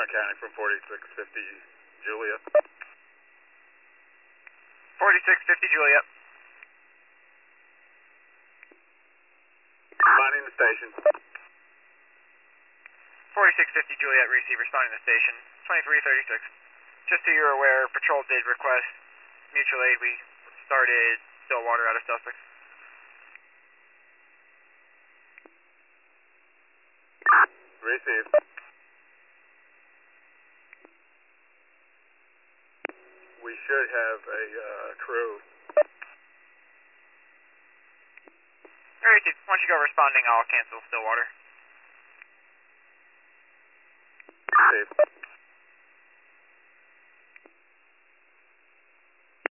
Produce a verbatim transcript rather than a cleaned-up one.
County from forty-six fifty Juliet. forty-six fifty Juliet. Responding to station. forty-six fifty Juliet, receive, responding to station. twenty-three thirty-six. Just so you're aware, patrol did request mutual aid. We started Stillwater out of Sussex. Receive. We should have a uh, crew. Alright, dude. Once you go responding, I'll cancel Stillwater. Receive.